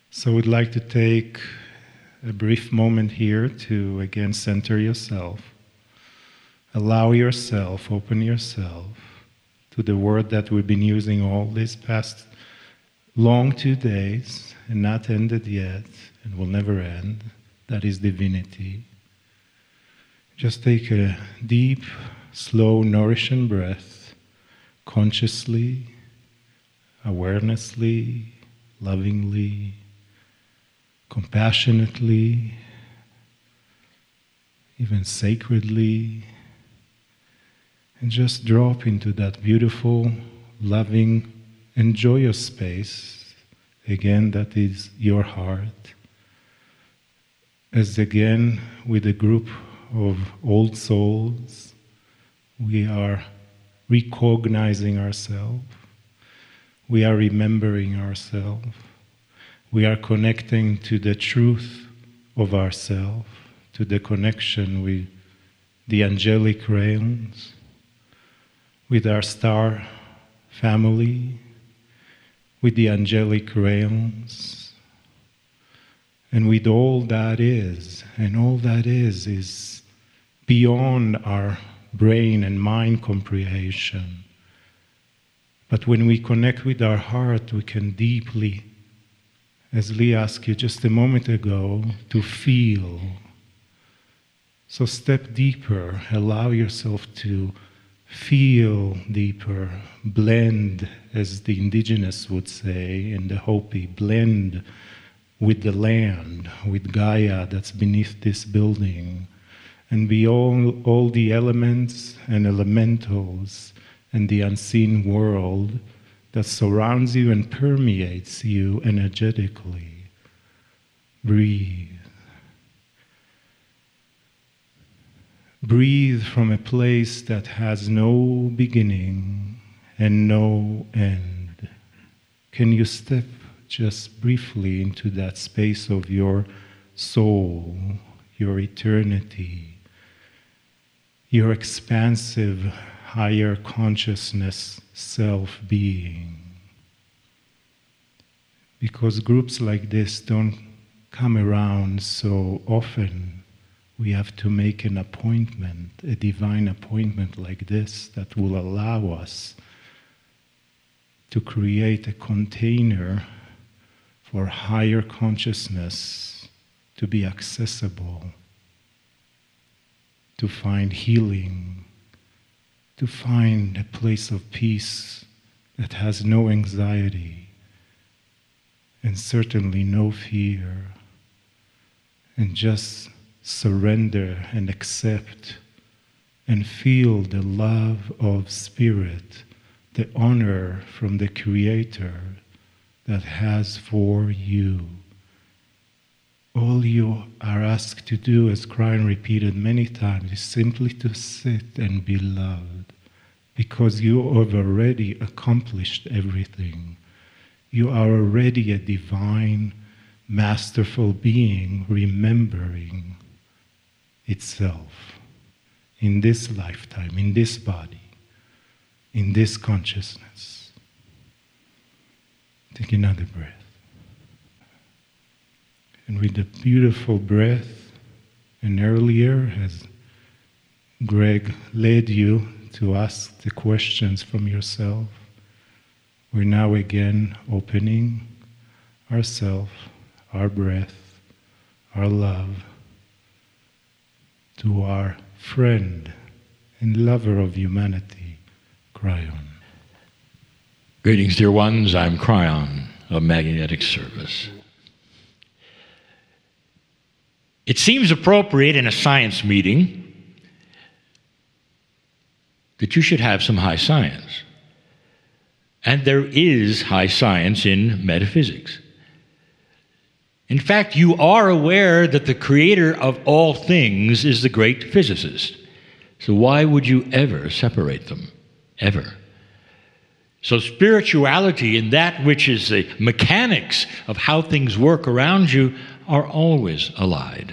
So we'd like to take a brief moment here to again center yourself. Allow yourself, open yourself to the word that we've been using all these past long 2 days and not ended yet and will never end. That is divinity. Just take a deep, slow, nourishing breath, consciously, awarenessly, lovingly, compassionately, even sacredly, and just drop into that beautiful, loving, and joyous space, again, that is your heart. As again, with a group of old souls, we are recognizing ourselves, we are remembering ourselves, we are connecting to the truth of ourselves, to the connection with the angelic realms, with our star family, with the angelic realms, and with all that is. And all that is beyond our brain and mind comprehension. But when we connect with our heart, we can deeply, as Lee asked you just a moment ago, to feel. So step deeper, allow yourself to feel deeper, blend, as the indigenous would say, and the Hopi, blend with the land, with Gaia that's beneath this building, and be all the elements and elementals and the unseen world that surrounds you and permeates you energetically. Breathe. Breathe from a place that has no beginning and no end. Can you step just briefly into that space of your soul, your eternity, your expansive, higher consciousness, self-being? Because groups like this don't come around so often. We have to make an appointment, a divine appointment like this that will allow us to create a container for higher consciousness to be accessible, to find healing, to find a place of peace that has no anxiety and certainly no fear, and just surrender and accept and feel the love of Spirit, the honor from the Creator that has for you. All you are asked to do, as Kryon repeated many times, is simply to sit and be loved, because you have already accomplished everything. You are already a divine, masterful being remembering itself in this lifetime, in this body, in this consciousness. Take another breath. And with the beautiful breath, and earlier, as Greg led you to ask the questions from yourself, we're now again opening ourselves, our breath, our love, to our friend and lover of humanity, Kryon. Greetings, dear ones. I'm Kryon of Magnetic Service. It seems appropriate in a science meeting that you should have some high science. And there is high science in metaphysics. In fact, you are aware that the creator of all things is the great physicist. So why would you ever separate them? Ever. So spirituality and that which is the mechanics of how things work around you are always allied.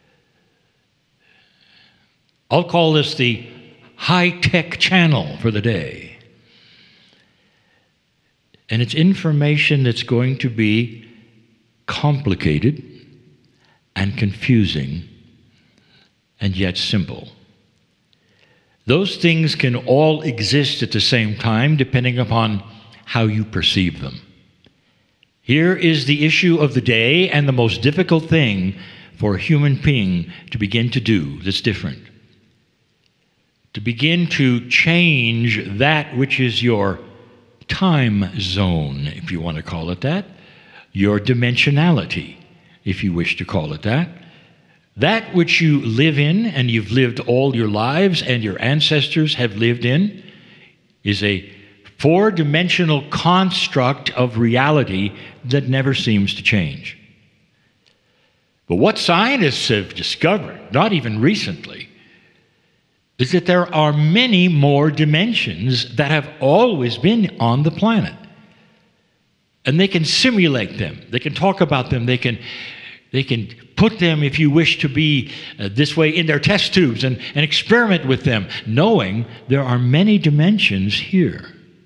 I'll call this the high-tech channel for the day. And it's information that's going to be complicated and confusing and yet simple. Those things can all exist at the same time depending upon how you perceive them. Here is the issue of the day and the most difficult thing for a human being to begin to do that's different. To begin to change that which is your time zone, if you want to call it that, your dimensionality, if you wish to call it that. That which you live in and you've lived all your lives and your ancestors have lived in is a four-dimensional construct of reality that never seems to change. But what scientists have discovered, not even recently, is that there are many more dimensions that have always been on the planet. And they can simulate them. They can talk about them. They can put them, if you wish to be this way, in their test tubes and experiment with them, knowing there are many dimensions here.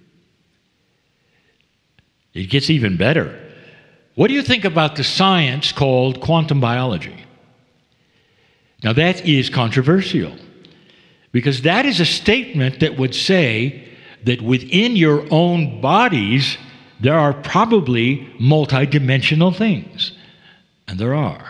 It gets even better. What do you think about the science called quantum biology? Now that is controversial, because that is a statement that would say that within your own bodies there are probably multidimensional things. And there are.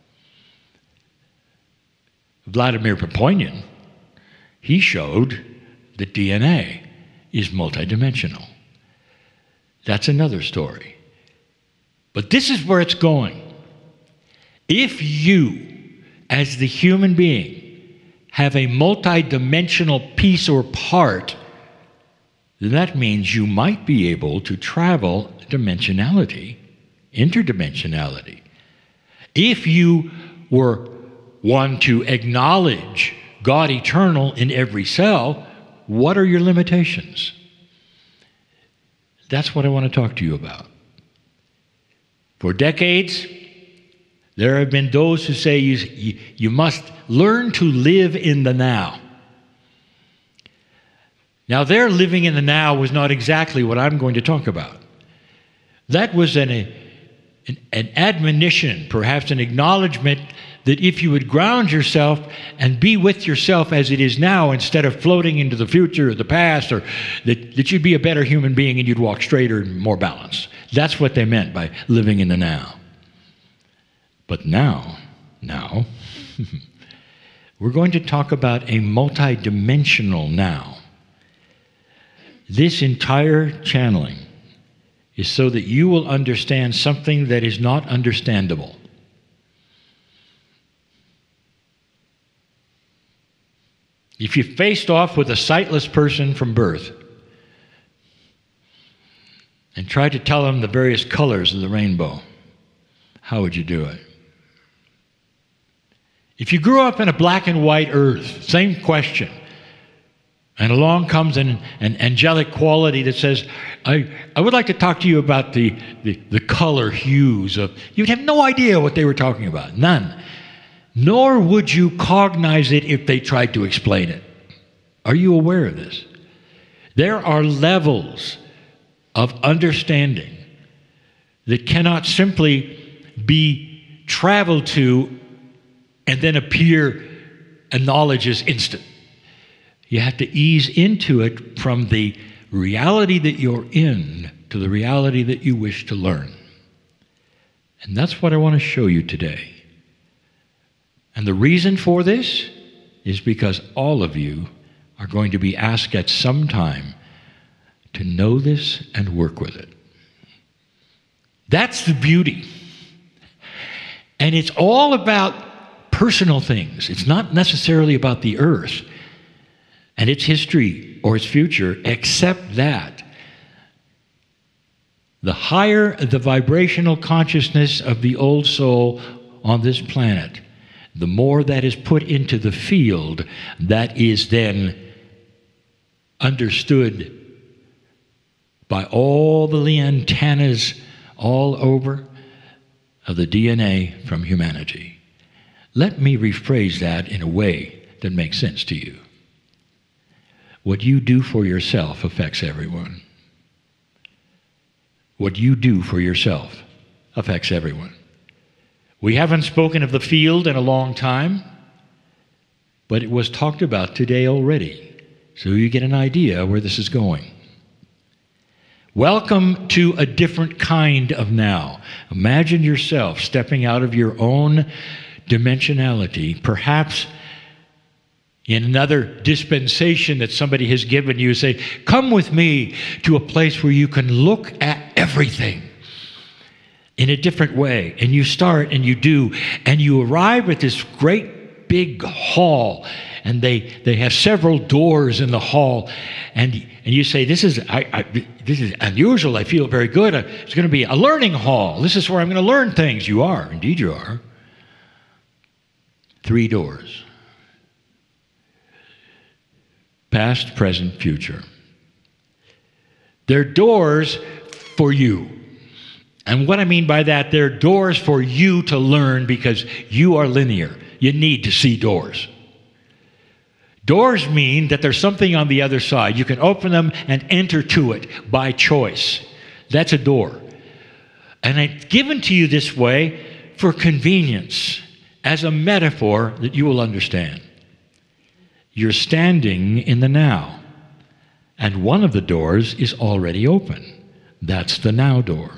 Vladimir Poponin, he showed that DNA is multidimensional. That's another story. But this is where it's going. If you, as the human being, have a multidimensional piece or part, then that means you might be able to travel dimensionality, interdimensionality. If you were one to acknowledge God eternal in every cell, what are your limitations? That's what I want to talk to you about. For decades, there have been those who say you must learn to live in the now. Now, their living in the now was not exactly what I'm going to talk about. That was an admonition, perhaps an acknowledgement that if you would ground yourself and be with yourself as it is now instead of floating into the future or the past, or that you'd be a better human being and you'd walk straighter and more balanced. That's what they meant by living in the now. But now, we're going to talk about a multidimensional now. This entire channeling is so that you will understand something that is not understandable. If you faced off with a sightless person from birth and tried to tell them the various colors of the rainbow, how would you do it? If you grew up in a black and white earth, same question. And along comes an angelic quality that says, I would like to talk to you about the color hues of... You'd have no idea what they were talking about. None. Nor would you cognize it if they tried to explain it. Are you aware of this? There are levels of understanding that cannot simply be traveled to and then appear, and knowledge is instant. You have to ease into it from the reality that you're in to the reality that you wish to learn. And that's what I want to show you today. And the reason for this is because all of you are going to be asked at some time to know this and work with it. That's the beauty. And it's all about personal things. It's not necessarily about the earth and its history or its future, except that the higher the vibrational consciousness of the old soul on this planet, the more that is put into the field that is then understood by all the antennas all over of the DNA from humanity. Let me rephrase that in a way that makes sense to you. What you do for yourself affects everyone. What you do for yourself affects everyone. We haven't spoken of the field in a long time, but it was talked about today already, so you get an idea where this is going. Welcome to a different kind of now. Imagine yourself stepping out of your own dimensionality, perhaps in another dispensation that somebody has given you. Say, come with me to a place where you can look at everything in a different way. And you start and you do, and you arrive at this great big hall, and they have several doors in the hall, and you say, this is unusual. I feel very good. It's going to be a learning hall. This is where I'm going to learn things. You are. Indeed you are. 3 doors. Past, present, future. They're doors for you. And what I mean by that, they're doors for you to learn, because you are linear. You need to see doors. Doors mean that there's something on the other side. You can open them and enter to it by choice. That's a door. And it's given to you this way for convenience, as a metaphor that you will understand. You're standing in the now, and one of the doors is already open. That's the now door.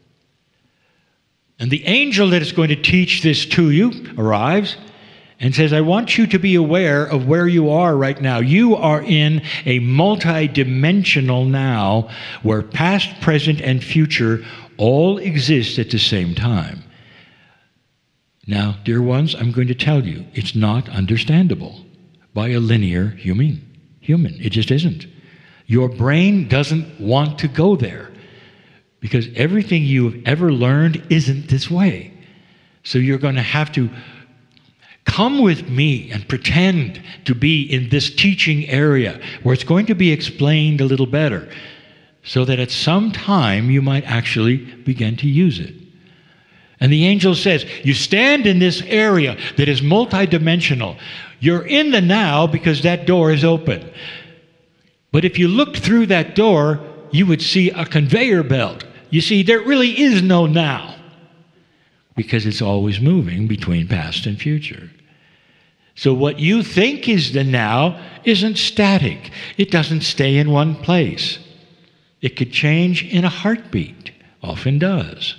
And the angel that is going to teach this to you arrives and says, I want you to be aware of where you are right now. You are in a multi-dimensional now where past, present, and future all exist at the same time. Now, dear ones, I'm going to tell you, it's not understandable by a linear human. It just isn't. Your brain doesn't want to go there, because everything you've ever learned isn't this way. So you're going to have to come with me and pretend to be in this teaching area where it's going to be explained a little better, so that at some time you might actually begin to use it. And the angel says, you stand in this area that is multidimensional. You're in the now because that door is open. But if you looked through that door, you would see a conveyor belt. You see, there really is no now, because it's always moving between past and future. So what you think is the now isn't static. It doesn't stay in one place. It could change in a heartbeat, often does.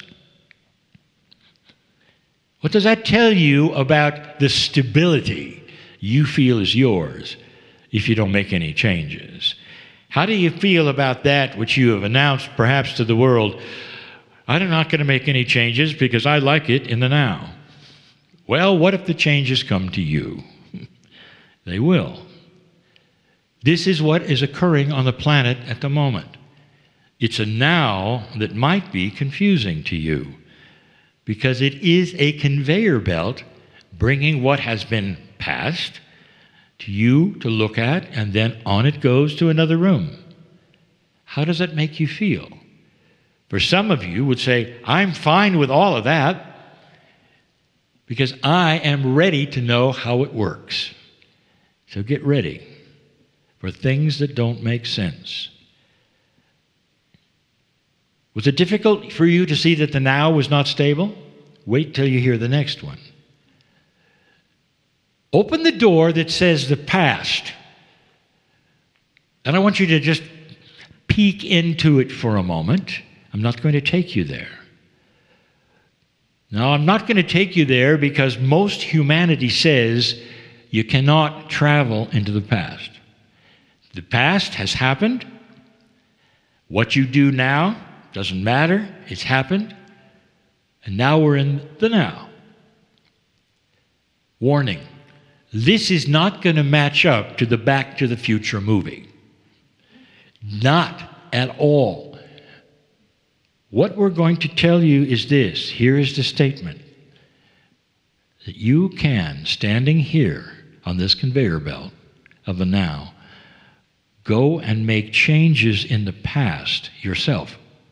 What does that tell you about the stability you feel is yours if you don't make any changes? How do you feel about that which you have announced perhaps to the world? I'm not going to make any changes because I like it in the now. Well, what if the changes come to you? They will. This is what is occurring on the planet at the moment. It's a now that might be confusing to you, because it is a conveyor belt bringing what has been passed to you to look at, and then on it goes to another room. How does that make you feel? For some of you would say, I'm fine with all of that because I am ready to know how it works. So get ready for things that don't make sense. Was it difficult for you to see that the now was not stable? Wait till you hear the next one. Open the door that says the past. And I want you to just peek into it for a moment. I'm not going to take you there. Now, I'm not going to take you there because most humanity says you cannot travel into the past. The past has happened. What you do now doesn't matter. It's happened. And now we're in the now. Warning. This is not going to match up to the Back to the Future movie. Not at all. What we're going to tell you is this. Here is the statement. That you can, standing here on this conveyor belt of the now, go and make changes in the past yourself.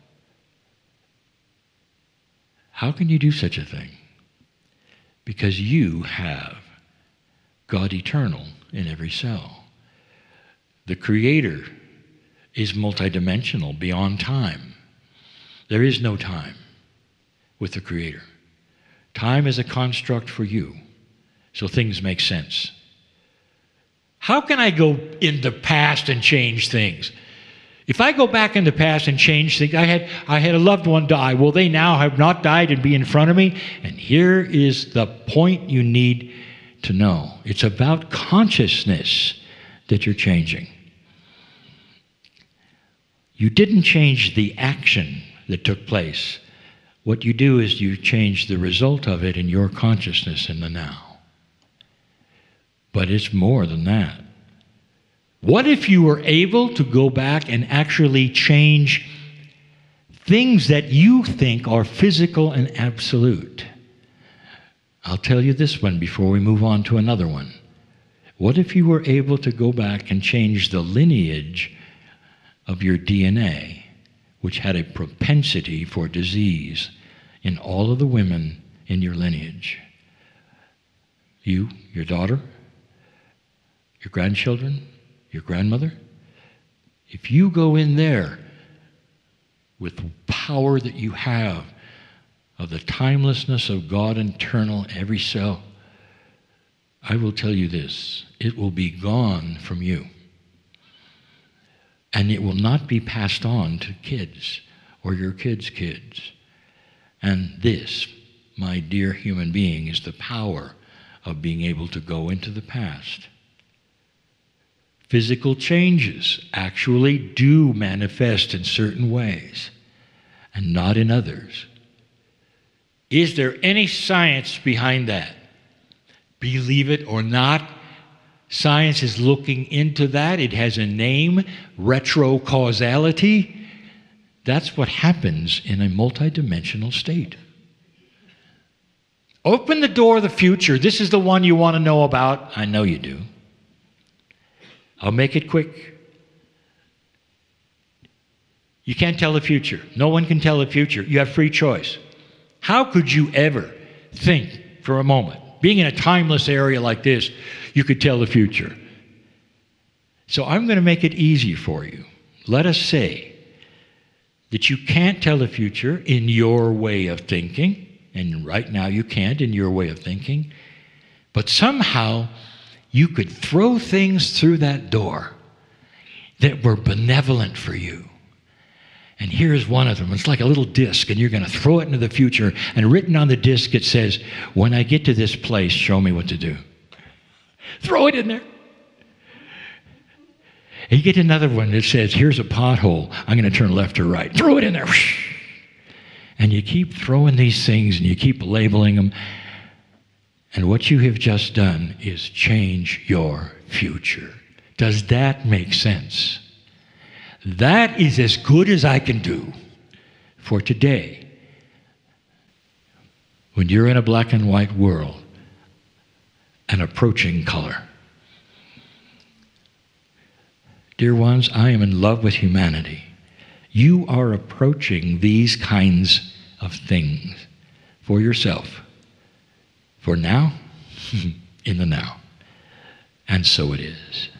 How can you do such a thing? Because you have God eternal in every cell. The Creator is multidimensional, beyond time. There is no time with the Creator. Time is a construct for you, so things make sense. How can I go in the past and change things? If I go back in the past and change things, I had a loved one die. Well, they now have not died and be in front of me. And here is the point you need to know. It's about consciousness that you're changing. You didn't change the action that took place. What you do is you change the result of it in your consciousness in the now. But it's more than that. What if you were able to go back and actually change things that you think are physical and absolute? I'll tell you this one before we move on to another one. What if you were able to go back and change the lineage of your DNA, which had a propensity for disease in all of the women in your lineage? You, your daughter, your grandchildren, your grandmother. If you go in there with the power that you have of the timelessness of God internal, every cell, I will tell you this, it will be gone from you. And it will not be passed on to kids or your kids' kids. And this, my dear human being, is the power of being able to go into the past. Physical changes actually do manifest in certain ways and not in others. Is there any science behind that? Believe it or not, science is looking into that. It has a name, retrocausality. That's what happens in a multidimensional state. Open the door of the future. This is the one you want to know about. I know you do. I'll make it quick. You can't tell the future. No one can tell the future. You have free choice. How could you ever think for a moment, being in a timeless area like this, you could tell the future? So I'm going to make it easy for you. Let us say that you can't tell the future in your way of thinking, and right now you can't in your way of thinking, but somehow you could throw things through that door that were benevolent for you. And here's one of them. It's like a little disc, and you're going to throw it into the future, and written on the disc it says, when I get to this place, show me what to do. Throw it in there. And you get another one that says, here's a pothole. I'm going to turn left or right. Throw it in there. And you keep throwing these things, and you keep labeling them. And what you have just done is change your future. Does that make sense? That is as good as I can do for today. When you're in a black and white world, an approaching color. Dear ones, I am in love with humanity. You are approaching these kinds of things for yourself. For now, in the now. And so it is.